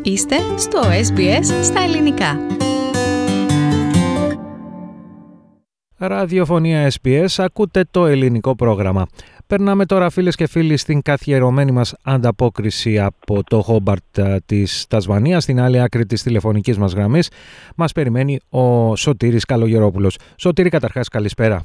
Είστε στο SBS στα ελληνικά. Ραδιοφωνία SBS, ακούτε το ελληνικό πρόγραμμα. Περνάμε τώρα, φίλες και φίλοι, στην καθιερωμένη μας ανταπόκριση από το Χόμπαρτ της Τασμανίας, στην άλλη άκρη της τηλεφωνικής μας γραμμής. Μας περιμένει ο Σωτήρης Καλογερόπουλος. Σωτήρη, καταρχάς, καλησπέρα.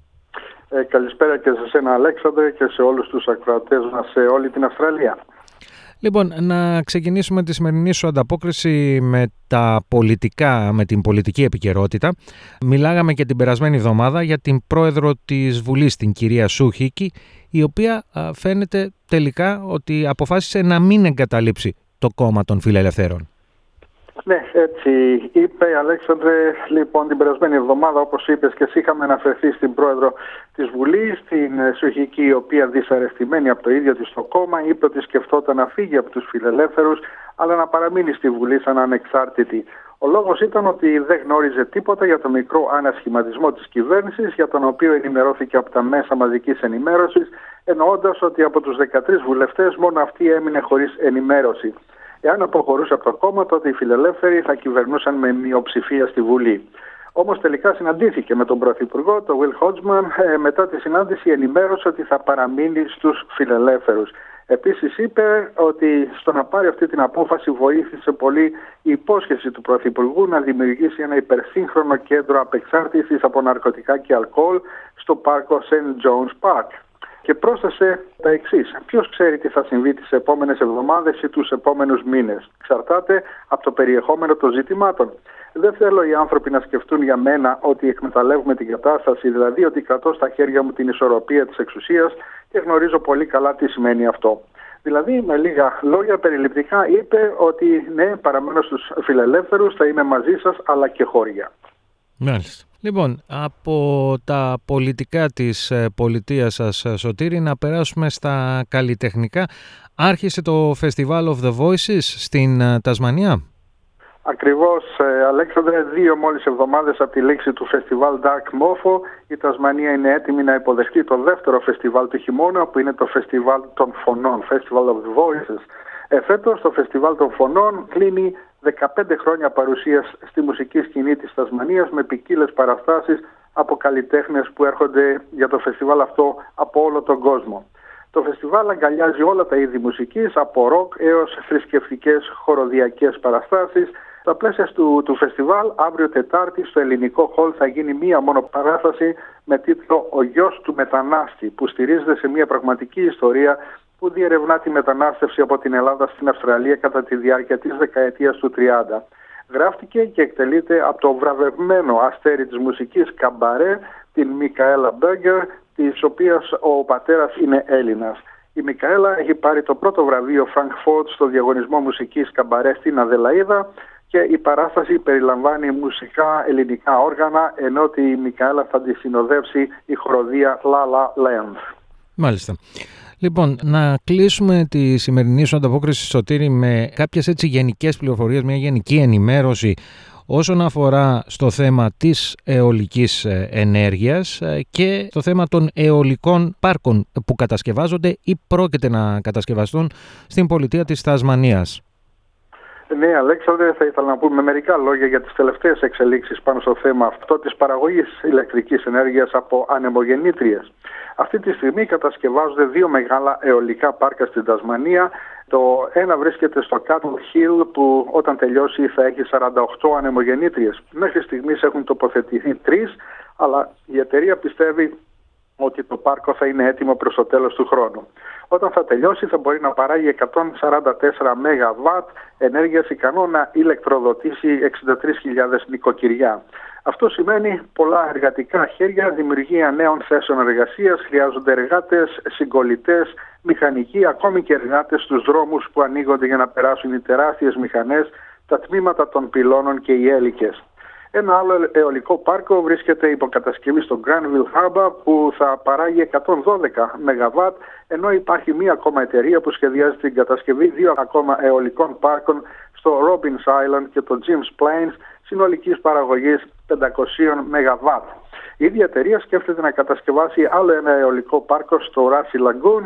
Καλησπέρα και σε σένα, Αλέξανδρε, και σε όλους τους ακροατές μας σε όλη την Αυστραλία. Λοιπόν, να ξεκινήσουμε τη σημερινή σου ανταπόκριση με τα πολιτικά, με την πολιτική επικαιρότητα. Μιλάγαμε και την περασμένη εβδομάδα για την πρόεδρο της Βουλής, την κυρία Σου Χίκη, η οποία φαίνεται τελικά ότι αποφάσισε να μην εγκαταλείψει το κόμμα των Φιλελευθέρων. Ναι, έτσι είπε, Αλέξανδρε. Λοιπόν, την περασμένη εβδομάδα, όπως είπες και εσύ, είχαμε αναφερθεί στην πρόεδρο της Βουλής, την Σου Χίκη, η οποία, δυσαρεστημένη από το ίδιο της το κόμμα, είπε ότι σκεφτόταν να φύγει από τους Φιλελεύθερους, αλλά να παραμείνει στη Βουλή σαν ανεξάρτητη. Ο λόγος ήταν ότι δεν γνώριζε τίποτα για το μικρό ανασχηματισμό της κυβέρνησης, για τον οποίο ενημερώθηκε από τα μέσα μαζικής ενημέρωσης, εννοώντας ότι από τους 13 βουλευτές μόνο αυτή έμεινε χωρίς ενημέρωση. Εάν αποχωρούσε από το κόμμα, τότε οι φιλελεύθεροι θα κυβερνούσαν με μειοψηφία στη Βουλή. Όμως τελικά συναντήθηκε με τον Πρωθυπουργό, τον Will Hodgman. Μετά τη συνάντηση ενημέρωσε ότι θα παραμείνει στους φιλελεύθερους. Επίσης είπε ότι στο να πάρει αυτή την απόφαση βοήθησε πολύ η υπόσχεση του Πρωθυπουργού να δημιουργήσει ένα υπερσύγχρονο κέντρο απεξάρτησης από ναρκωτικά και αλκοόλ στο πάρκο St. John's Park. Και πρόσθεσε τα εξής: ποιος ξέρει τι θα συμβεί τις επόμενες εβδομάδες ή τους επόμενους μήνες. Εξαρτάται από το περιεχόμενο των ζητημάτων. Δεν θέλω οι άνθρωποι να σκεφτούν για μένα ότι εκμεταλλεύουμε την κατάσταση, δηλαδή ότι κρατώ στα χέρια μου την ισορροπία της εξουσίας και γνωρίζω πολύ καλά τι σημαίνει αυτό. Δηλαδή, με λίγα λόγια περιληπτικά, είπε ότι ναι, παραμένω στους φιλελεύθερους, θα είμαι μαζί σας, αλλά και χώρια. Μάλιστα. Λοιπόν, από τα πολιτικά της πολιτείας σας, Σωτήρη, να περάσουμε στα καλλιτεχνικά. Άρχισε το Festival of the Voices στην Τασμανία. Ακριβώς, Αλέξανδρε, 2 μόλις εβδομάδες από τη λήξη του Festival Dark Mofo, η Τασμανία είναι έτοιμη να υποδεχτεί το δεύτερο φεστιβάλ του χειμώνα, που είναι το Festival των Φωνών, Festival of the Voices. Φέτος το Φεστιβάλ των Φωνών κλείνει 15 χρόνια παρουσίας στη μουσική σκηνή της Τασμανίας, με ποικίλες παραστάσεις από καλλιτέχνες που έρχονται για το φεστιβάλ αυτό από όλο τον κόσμο. Το φεστιβάλ αγκαλιάζει όλα τα είδη μουσικής, από ροκ έως θρησκευτικές χοροδιακές παραστάσεις. Στα πλαίσια του φεστιβάλ, αύριο Τετάρτη στο Ελληνικό Χολ θα γίνει μία μόνο παράσταση με τίτλο «Ο γιος του μετανάστη», που στηρίζεται σε μία πραγματική ιστορία που διερευνά τη μετανάστευση από την Ελλάδα στην Αυστραλία κατά τη διάρκεια της δεκαετίας του 30. Γράφτηκε και εκτελείται από το βραβευμένο αστέρι της μουσικής καμπαρέ, την Μικαέλα Μπέργκερ, της οποίας ο πατέρας είναι Έλληνας. Η Μικαέλα έχει πάρει το πρώτο βραβείο Frankfurt στο διαγωνισμό μουσικής καμπαρέ στην Αδελαΐδα και η παράσταση περιλαμβάνει μουσικά ελληνικά όργανα, ενώ η Μικαέλα θα τη συνοδεύσει η χοροδία La La Land. Μάλιστα. Λοιπόν, να κλείσουμε τη σημερινή σου ανταπόκριση, Σωτήρη, με κάποιες έτσι γενικές πληροφορίες, μια γενική ενημέρωση όσον αφορά στο θέμα της αιωλικής ενέργειας και το θέμα των αιωλικών πάρκων που κατασκευάζονται ή πρόκειται να κατασκευαστούν στην πολιτεία της Τασμανίας. Ναι, Αλέξανδρε, θα ήθελα να πούμε μερικά λόγια για τις τελευταίες εξελίξεις πάνω στο θέμα αυτό της παραγωγής ηλεκτρικής ενέργειας από ανεμογεννήτριες. Αυτή τη στιγμή κατασκευάζονται 2 μεγάλα αιωλικά πάρκα στην Τασμανία. Το ένα βρίσκεται στο Cattle Hill, που όταν τελειώσει θα έχει 48 ανεμογεννήτριες. Μέχρι στιγμής έχουν τοποθετηθεί 3, αλλά η εταιρεία πιστεύει ότι το πάρκο θα είναι έτοιμο προς το τέλος του χρόνου. Όταν θα τελειώσει θα μπορεί να παράγει 144 ΜΒ ενέργειας, ικανό να ηλεκτροδοτήσει 63.000 νοικοκυριά. Αυτό σημαίνει πολλά εργατικά χέρια, δημιουργία νέων θέσεων εργασίας, χρειάζονται εργάτες, συγκολητές, μηχανικοί, ακόμη και εργάτες στους δρόμους που ανοίγονται για να περάσουν οι τεράστιες μηχανές, τα τμήματα των πυλώνων και οι έλικες. Ένα άλλο αιωλικό πάρκο βρίσκεται υποκατασκευή στο Granville Harbour, που θα παράγει 112 ΜΒ, ενώ υπάρχει μία ακόμα εταιρεία που σχεδιάζει την κατασκευή 2 ακόμα αιωλικών πάρκων στο Robbins Island και το James Plains, συνολικής παραγωγής 500 ΜΒ. Η ίδια εταιρεία σκέφτεται να κατασκευάσει άλλο ένα αιωλικό πάρκο στο Rassi Lagoon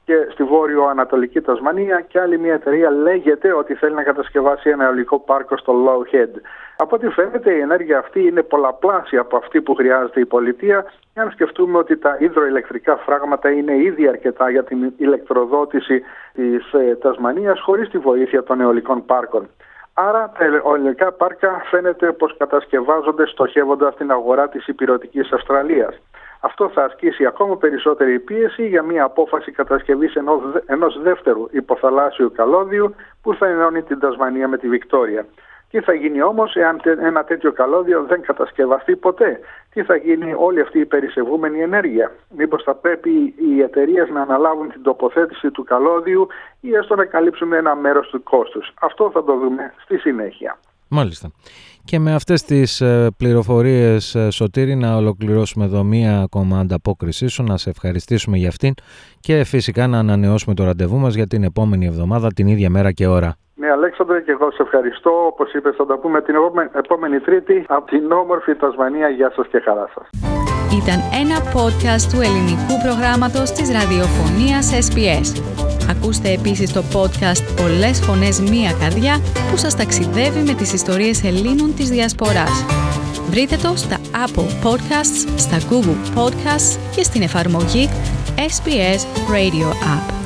και στη βόρειο-ανατολική Τασμανία, και άλλη μια εταιρεία λέγεται ότι θέλει να κατασκευάσει ένα αιωλικό πάρκο στο Low Head. Από ό,τι φαίνεται, η ενέργεια αυτή είναι πολλαπλάσια από αυτή που χρειάζεται η πολιτεία, αν σκεφτούμε ότι τα υδροηλεκτρικά φράγματα είναι ήδη αρκετά για την ηλεκτροδότηση της Τασμανίας χωρίς τη βοήθεια των αιωλικών πάρκων. Άρα τα αιωλικά πάρκα φαίνεται πως κατασκευάζονται στοχεύοντας την αγορά της ηπειρωτικής Αυστραλίας. Αυτό θα ασκήσει ακόμα περισσότερη πίεση για μια απόφαση κατασκευής ενός δεύτερου υποθαλάσσιου καλώδιου που θα ενώνει την Τασμανία με τη Βικτόρια. Τι θα γίνει όμως εάν ένα τέτοιο καλώδιο δεν κατασκευαστεί ποτέ? Τι θα γίνει όλη αυτή η περισεβούμενη ενέργεια? Μήπως θα πρέπει οι εταιρείες να αναλάβουν την τοποθέτηση του καλώδιου ή έστω να καλύψουν ένα μέρος του κόστους? Αυτό θα το δούμε στη συνέχεια. Μάλιστα. Και με αυτές τις πληροφορίες, Σωτήρη, να ολοκληρώσουμε εδώ μία ακόμα ανταπόκρισή σου, να σε ευχαριστήσουμε για αυτήν και φυσικά να ανανεώσουμε το ραντεβού μας για την επόμενη εβδομάδα, την ίδια μέρα και ώρα. Ναι, Αλέξανδρε, και εγώ σε ευχαριστώ. Όπως είπες, θα τα πούμε την επόμενη Τρίτη από την όμορφη Τασμανία. Γεια σας και χαρά σας. Ήταν ένα podcast του ελληνικού προγράμματος της ραδιοφωνίας SBS. Ακούστε επίσης το podcast «Πολλές φωνές, μία καρδιά» που σας ταξιδεύει με τις ιστορίες Ελλήνων της Διασποράς. Βρείτε το στα Apple Podcasts, στα Google Podcasts και στην εφαρμογή SBS Radio App.